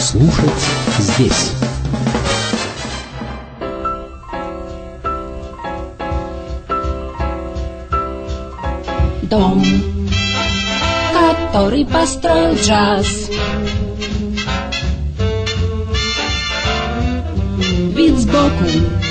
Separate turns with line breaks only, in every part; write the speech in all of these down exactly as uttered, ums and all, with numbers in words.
Слушать здесь.
Дом, который построил джаз, вид сбоку.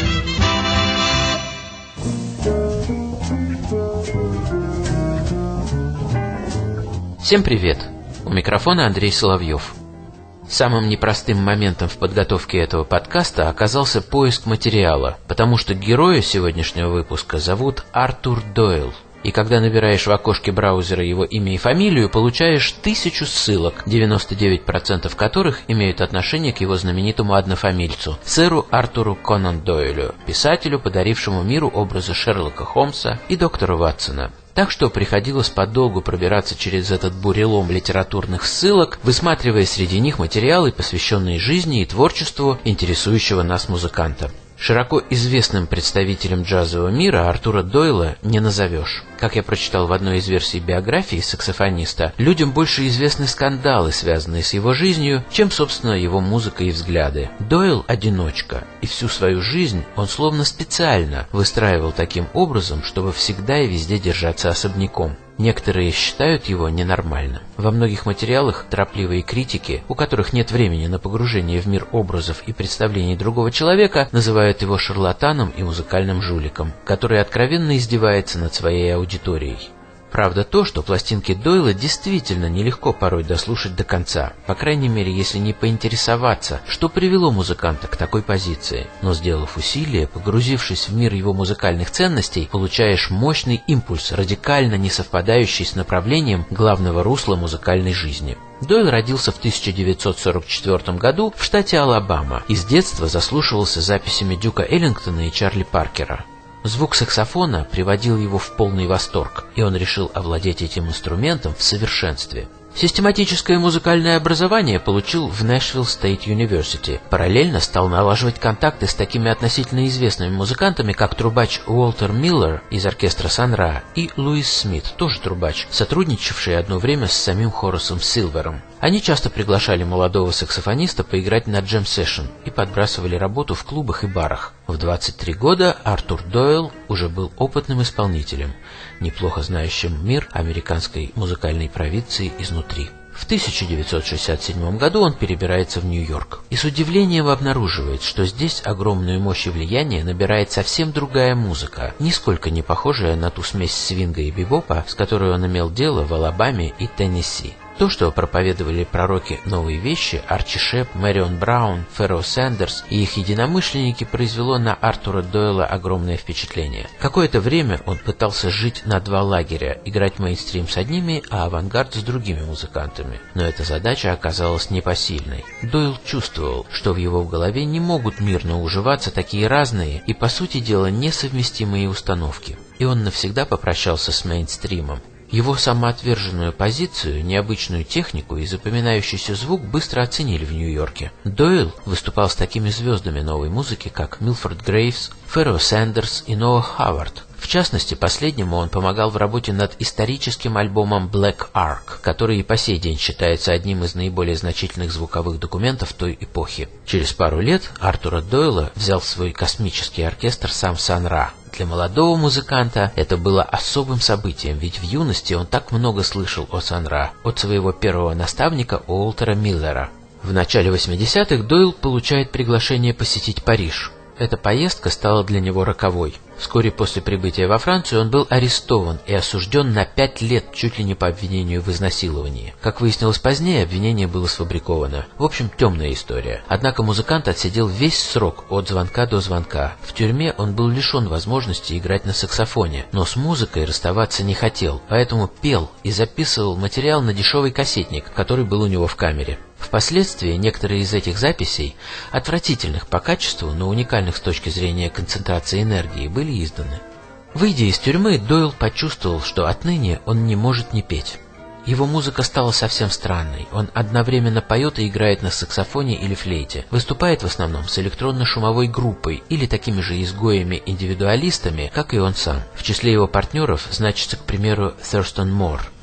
Всем привет! У микрофона Андрей Соловьев. Самым непростым моментом в подготовке этого подкаста оказался поиск материала, потому что героя сегодняшнего выпуска зовут Артур Дойл. И когда набираешь в окошке браузера его имя и фамилию, получаешь тысячу ссылок, девяносто девять процентов которых имеют отношение к его знаменитому однофамильцу, сэру Артуру Конан Дойлю, писателю, подарившему миру образы Шерлока Холмса и доктора Ватсона. Так что приходилось подолгу пробираться через этот бурелом литературных ссылок, высматривая среди них материалы, посвященные жизни и творчеству интересующего нас музыканта. Широко известным представителем джазового мира Артура Дойла не назовешь. Как я прочитал в одной из версий биографии саксофониста, людям больше известны скандалы, связанные с его жизнью, чем, собственно, его музыка и взгляды. Дойл – одиночка, и всю свою жизнь он словно специально выстраивал таким образом, чтобы всегда и везде держаться особняком. Некоторые считают его ненормальным. Во многих материалах торопливые критики, у которых нет времени на погружение в мир образов и представлений другого человека, называют его шарлатаном и музыкальным жуликом, который откровенно издевается над своей аудиторией. Правда то, что пластинки Дойла действительно нелегко порой дослушать до конца, по крайней мере, если не поинтересоваться, что привело музыканта к такой позиции. Но сделав усилие, погрузившись в мир его музыкальных ценностей, получаешь мощный импульс, радикально не совпадающий с направлением главного русла музыкальной жизни. Дойл родился в тысяча девятьсот сорок четвёртом году в штате Алабама и с детства заслушивался записями Дюка Эллингтона и Чарли Паркера. Звук саксофона приводил его в полный восторг, и он решил овладеть этим инструментом в совершенстве. Систематическое музыкальное образование получил в Нэшвилл Стейт Юниверсити. Параллельно стал налаживать контакты с такими относительно известными музыкантами, как трубач Уолтер Миллер из оркестра Сан-Ра и Луис Смит, тоже трубач, сотрудничавший одно время с самим Хорасом Силвером. Они часто приглашали молодого саксофониста поиграть на джем-сэшн и подбрасывали работу в клубах и барах. В двадцать три года Артур Дойл уже был опытным исполнителем, неплохо знающим мир американской музыкальной провинции изнутри. В тысяча девятьсот шестьдесят седьмом году он перебирается в Нью-Йорк и с удивлением обнаруживает, что здесь огромную мощь и влияние набирает совсем другая музыка, нисколько не похожая на ту смесь свинга и бибопа, с которой он имел дело в Алабаме и Теннесси. То, что проповедовали пророки новые вещи, Арчи Шеп, Мэрион Браун, Ферро Сэндерс и их единомышленники, произвело на Артура Дойла огромное впечатление. Какое-то время он пытался жить на два лагеря, играть мейнстрим с одними, а авангард с другими музыкантами. Но эта задача оказалась непосильной. Дойл чувствовал, что в его голове не могут мирно уживаться такие разные и, по сути дела, несовместимые установки. И он навсегда попрощался с мейнстримом. Его самоотверженную позицию, необычную технику и запоминающийся звук быстро оценили в Нью-Йорке. Дойл выступал с такими звездами новой музыки, как Милфорд Грейвс, Ферро Сэндерс и Ноah Хавард. В частности, последнему он помогал в работе над историческим альбомом Black Ark, который и по сей день считается одним из наиболее значительных звуковых документов той эпохи. Через пару лет Артура Дойла взял в свой космический оркестр сам Сан-Ра. Для молодого музыканта это было особым событием, ведь в юности он так много слышал о Сан-Ра от своего первого наставника Уолтера Миллера. В начале восьмидесятых Дойл получает приглашение посетить Париж. Эта поездка стала для него роковой. Вскоре после прибытия во Францию он был арестован и осужден на пять лет чуть ли не по обвинению в изнасиловании. Как выяснилось позднее, обвинение было сфабриковано. В общем, темная история. Однако музыкант отсидел весь срок от звонка до звонка. В тюрьме он был лишен возможности играть на саксофоне, но с музыкой расставаться не хотел, поэтому пел и записывал материал на дешевый кассетник, который был у него в камере. Впоследствии некоторые из этих записей, отвратительных по качеству, но уникальных с точки зрения концентрации энергии, были изданы. Выйдя из тюрьмы, Дойл почувствовал, что отныне он не может не петь. Его музыка стала совсем странной. Он одновременно поет и играет на саксофоне или флейте. Выступает в основном с электронно-шумовой группой или такими же изгоями-индивидуалистами, как и он сам. В числе его партнеров значится, к примеру, Thurston Moore.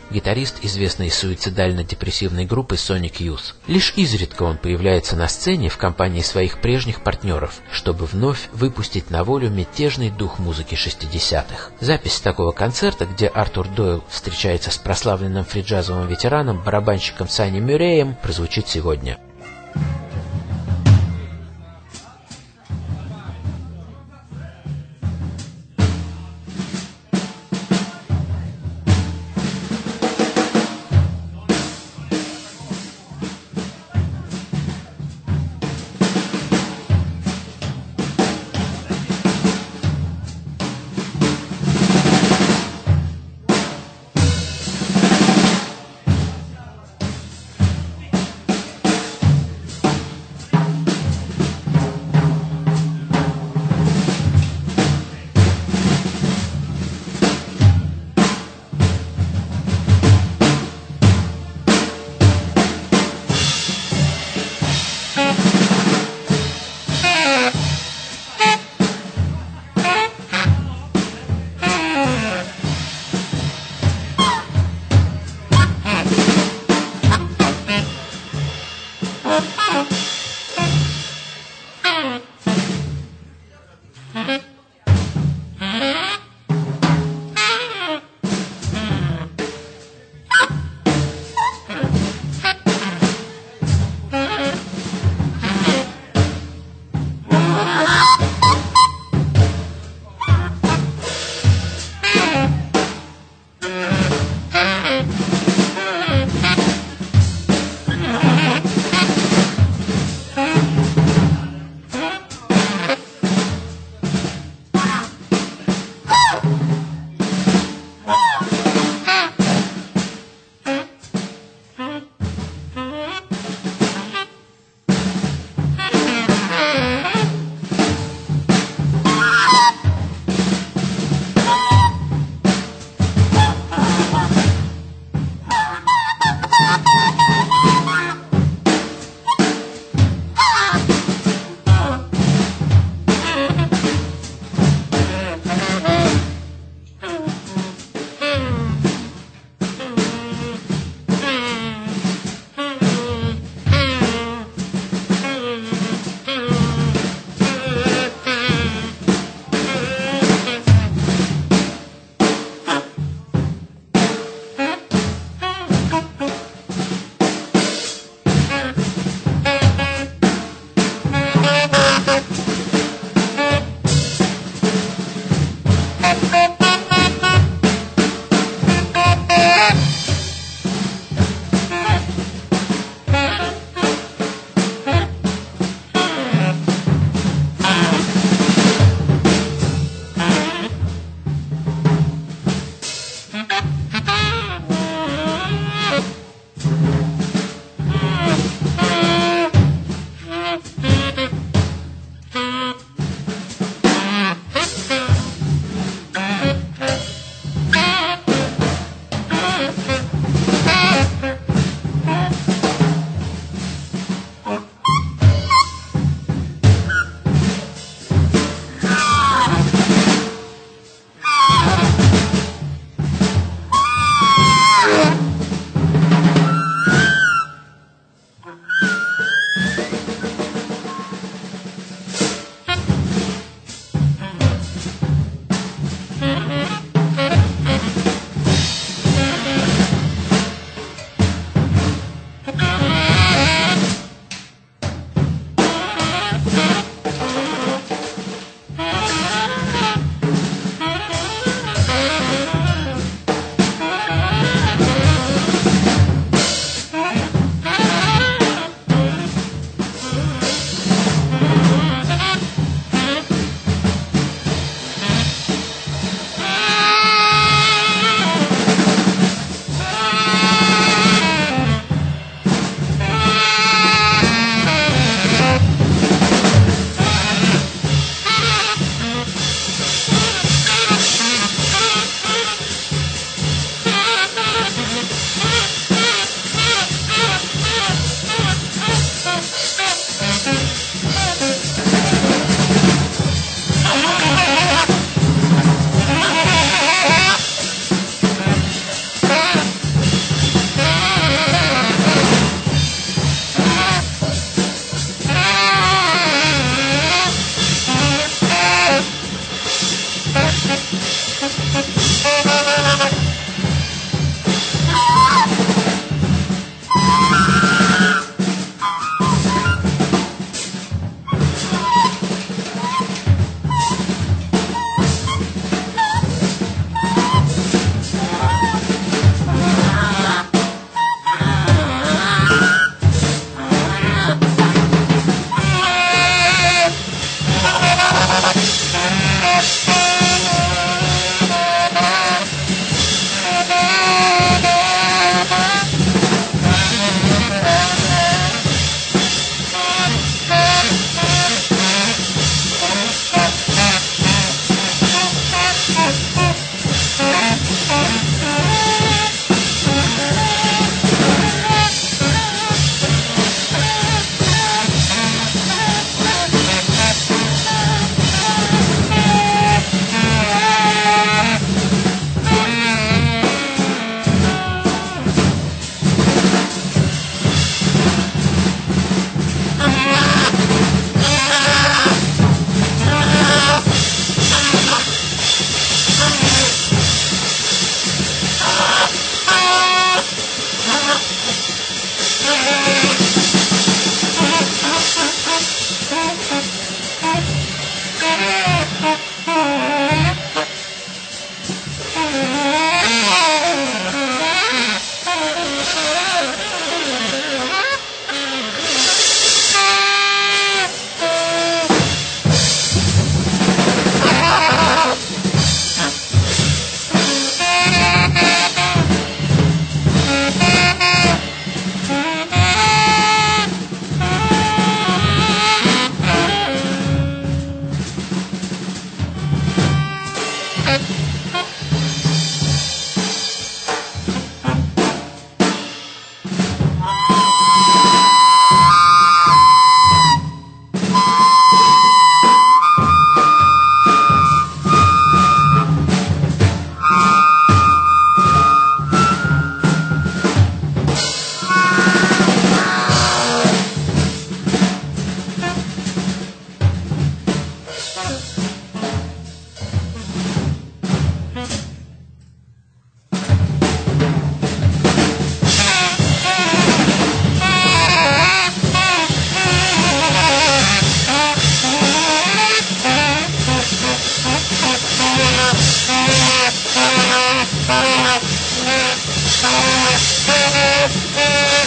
гитарист известной суицидально-депрессивной группы Sonic Youth. Лишь изредка он появляется на сцене в компании своих прежних партнеров, чтобы вновь выпустить на волю мятежный дух музыки шестидесятых. Запись такого концерта, где Артур Дойл встречается с прославленным фриджазовым ветераном, барабанщиком Санни Мюрреем, прозвучит сегодня.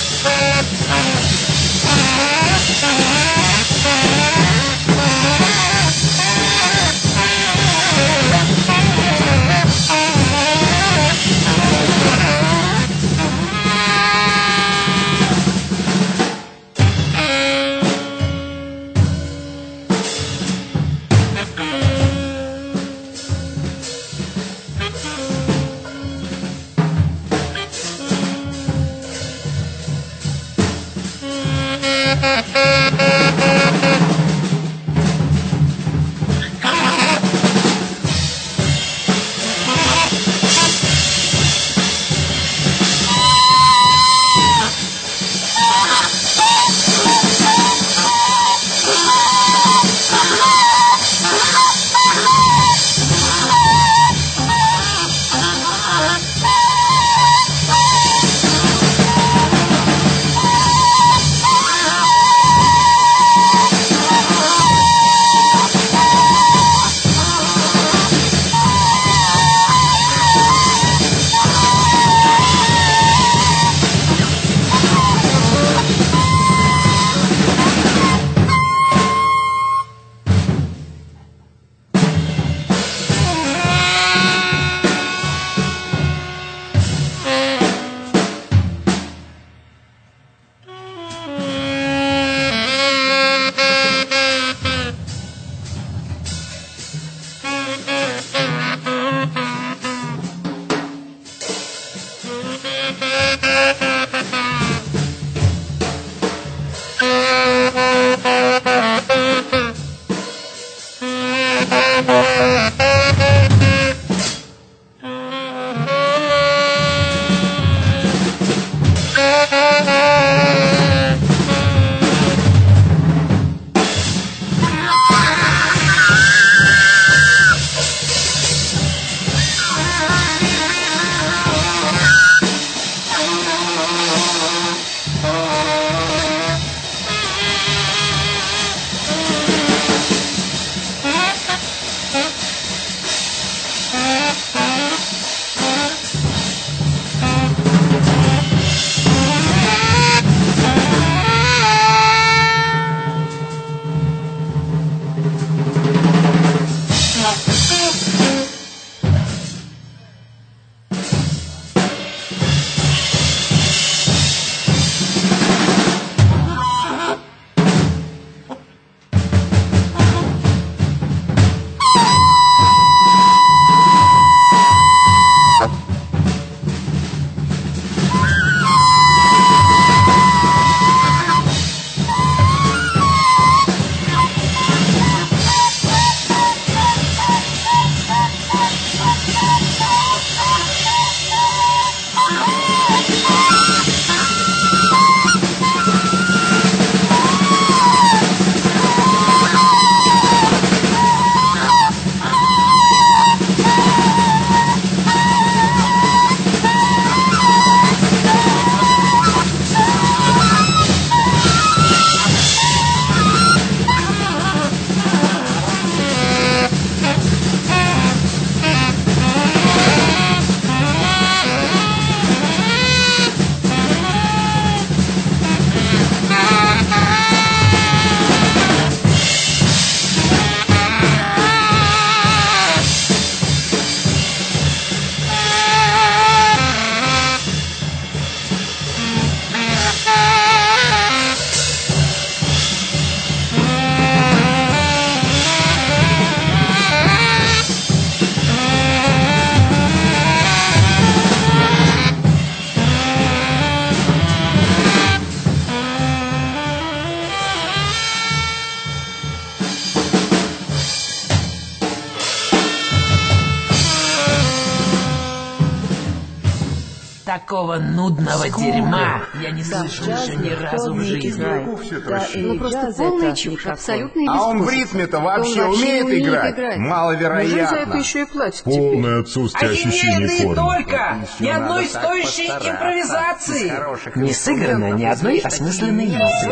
Такого нудного Сколько? дерьма я не да, слышал еще ни разу в жизни.
Да, ну просто полная чушь, абсолютно
А он в ритме-то вообще он умеет вообще играть? играть? Маловероятно.
Неужели за это еще и платят
Полное
теперь?
отсутствие ощущений формы.
только! Ни одной стоящей импровизации! Не сыграно ни одной осмысленной ноты.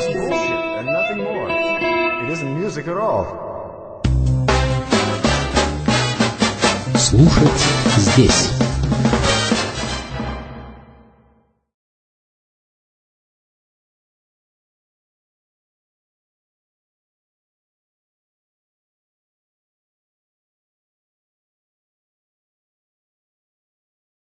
Слушать здесь.